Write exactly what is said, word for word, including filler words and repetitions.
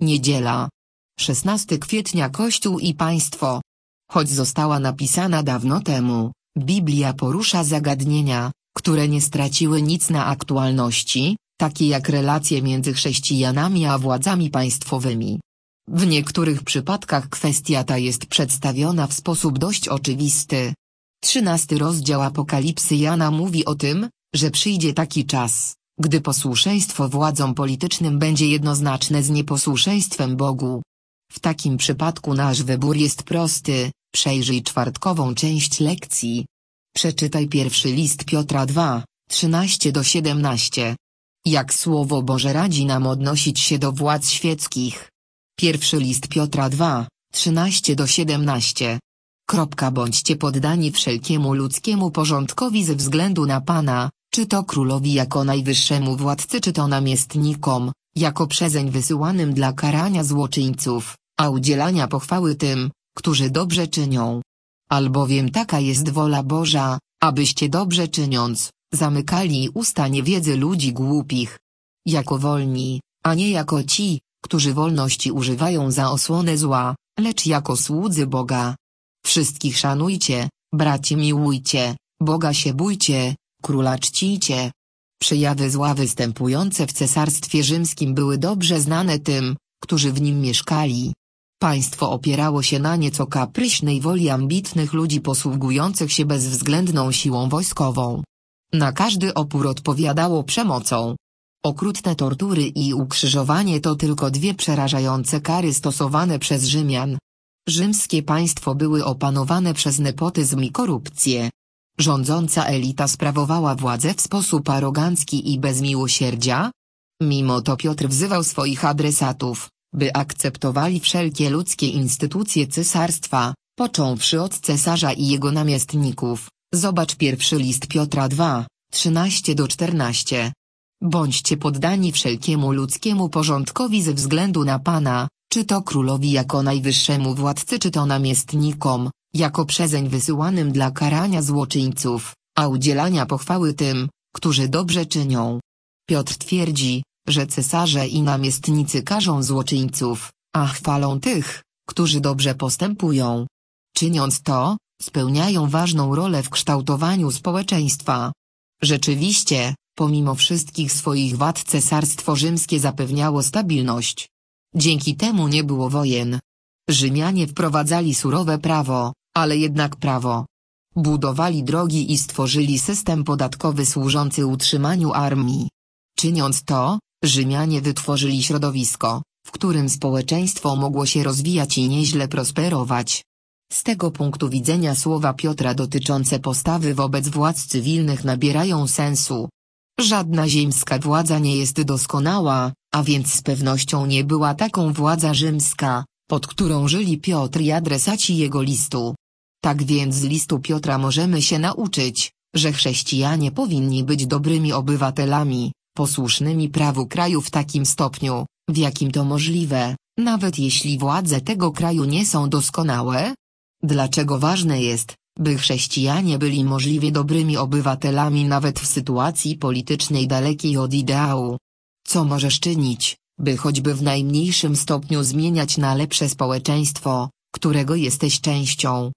Niedziela. szesnastego kwietnia Kościół i państwo. Choć została napisana dawno temu, Biblia porusza zagadnienia, które nie straciły nic na aktualności, takie jak relacje między chrześcijanami a władzami państwowymi. W niektórych przypadkach kwestia ta jest przedstawiona w sposób dość oczywisty. Trzynasty rozdział Apokalipsy Jana mówi o tym, że przyjdzie taki czas, gdy posłuszeństwo władzom politycznym będzie jednoznaczne z nieposłuszeństwem Bogu. W takim przypadku nasz wybór jest prosty, przejrzyj czwartkową część lekcji. Przeczytaj pierwszy list Piotra dwa, trzynaście do siedemnastu. Jak Słowo Boże radzi nam odnosić się do władz świeckich. Pierwszy list Piotra dwa, trzynaście do siedemnastu. Kropka bądźcie poddani wszelkiemu ludzkiemu porządkowi ze względu na Pana, czy to królowi jako najwyższemu władcy, czy to namiestnikom, jako przezeń wysyłanym dla karania złoczyńców, a udzielania pochwały tym, którzy dobrze czynią. Albowiem taka jest wola Boża, abyście dobrze czyniąc, zamykali usta niewiedzy ludzi głupich. Jako wolni, a nie jako ci, którzy wolności używają za osłonę zła, lecz jako słudzy Boga. Wszystkich szanujcie, braci miłujcie, Boga się bójcie, króla czcijcie. Przejawy zła występujące w cesarstwie rzymskim były dobrze znane tym, którzy w nim mieszkali. Państwo opierało się na nieco kapryśnej woli ambitnych ludzi posługujących się bezwzględną siłą wojskową. Na każdy opór odpowiadało przemocą. Okrutne tortury i ukrzyżowanie to tylko dwie przerażające kary stosowane przez Rzymian. Rzymskie państwo były opanowane przez nepotyzm i korupcję. Rządząca elita sprawowała władzę w sposób arogancki i bez miłosierdzia. Mimo to Piotr wzywał swoich adresatów, by akceptowali wszelkie ludzkie instytucje cesarstwa, począwszy od cesarza i jego namiestników. Zobacz pierwszy list Piotra dwa, trzynaście do czternastu. Bądźcie poddani wszelkiemu ludzkiemu porządkowi ze względu na Pana, czy to królowi jako najwyższemu władcy, czy to namiestnikom, jako przezeń wysyłanym dla karania złoczyńców, a udzielania pochwały tym, którzy dobrze czynią. Piotr twierdzi, że cesarze i namiestnicy karzą złoczyńców, a chwalą tych, którzy dobrze postępują. Czyniąc to, spełniają ważną rolę w kształtowaniu społeczeństwa. Rzeczywiście, pomimo wszystkich swoich wad cesarstwo rzymskie zapewniało stabilność. Dzięki temu nie było wojen. Rzymianie wprowadzali surowe prawo, ale jednak prawo. Budowali drogi i stworzyli system podatkowy służący utrzymaniu armii. Czyniąc to, Rzymianie wytworzyli środowisko, w którym społeczeństwo mogło się rozwijać i nieźle prosperować. Z tego punktu widzenia słowa Piotra dotyczące postawy wobec władz cywilnych nabierają sensu. Żadna ziemska władza nie jest doskonała, a więc z pewnością nie była taką władza rzymska, pod którą żyli Piotr i adresaci jego listu. Tak więc z listu Piotra możemy się nauczyć, że chrześcijanie powinni być dobrymi obywatelami, posłusznymi prawu kraju w takim stopniu, w jakim to możliwe, nawet jeśli władze tego kraju nie są doskonałe. Dlaczego ważne jest, by chrześcijanie byli możliwie dobrymi obywatelami nawet w sytuacji politycznej dalekiej od ideału? Co możesz czynić, by choćby w najmniejszym stopniu zmieniać na lepsze społeczeństwo, którego jesteś częścią?